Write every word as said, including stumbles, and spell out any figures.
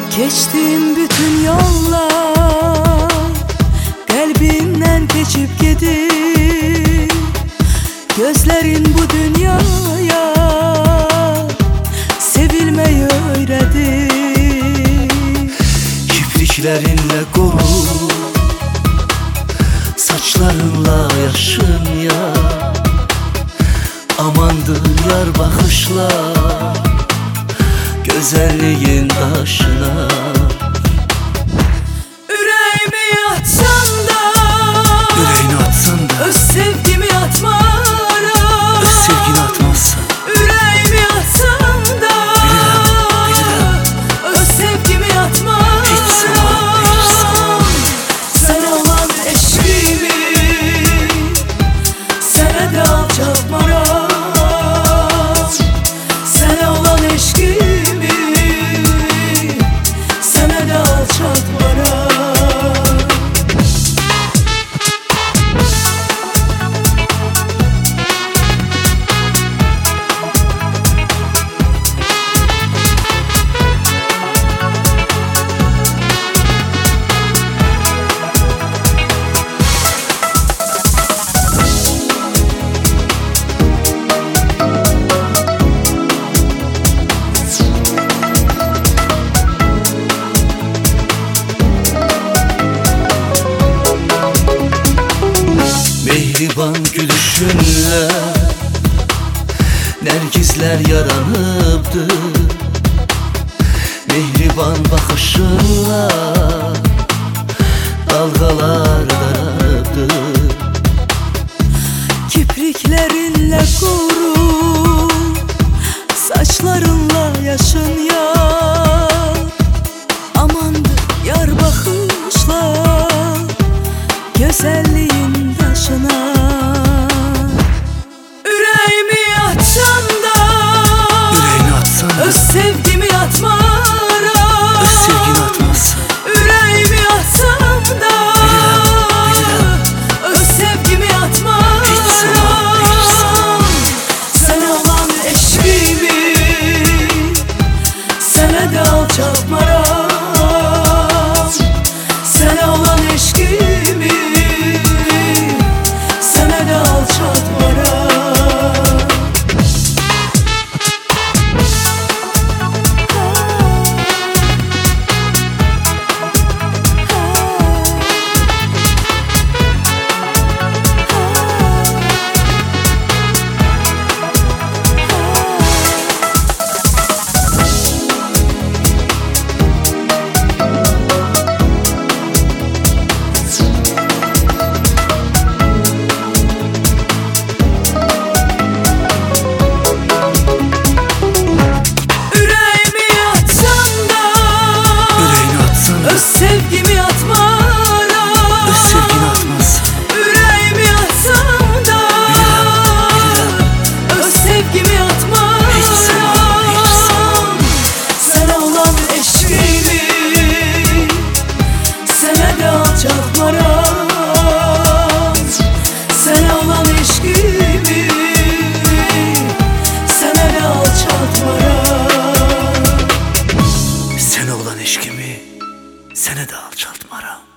Geçtiğim bütün yollar kalbimden geçip gidiyor. Gözlerin bu dünyaya sevilmeyi öğretti. Kipriklerinle koru, saçlarınla yaşın ya. Amandır yar bakışlar, güzelliğin taşına. Yüreğimi atsan da, Yüreğini atsan da, öz sevgimi atma. öz sevgini atmazsan. Yüreğimi atsan da, Bilirəm, bilirəm, öz sevgimi atma. hiç zaman verirsən. Sen olan eşkimi sana da alçaltmaram. Sen olan eşkimi sana da alçaltmaram. Mehriban gülüşünle nergizler yaranıbdı. Mehriban bakışınla dalgalar daranıbdı. Kipriklerinle koru, saçlarınla yaşın ya. Amandır yar bakışlar, güzelliğin taşına. Yüreğimi atsan da, Yüreğini atsan da, öz sevgimi atma. öz sevgini atmazsan. Yüreğimi atsan da, Bilirəm, bilirəm, öz sevgimi atma. hiç zaman verirsən. Sen olan eşkimi sana da alçaltmaram. Sen olan eşkimi sana da alçaltmaram. Öz sevgimi atma. Öz sevgini atmazsan. Yüreğimi atsam da, Bilirəm, bilirəm, öz sevgimi atma. hiç zaman verirsən. Sana olan eşkimi sana da alçaltmaram. Sana olan eşkimi sana da alçaltmaram. Sen olan eşkimi sene de alçaltmaram.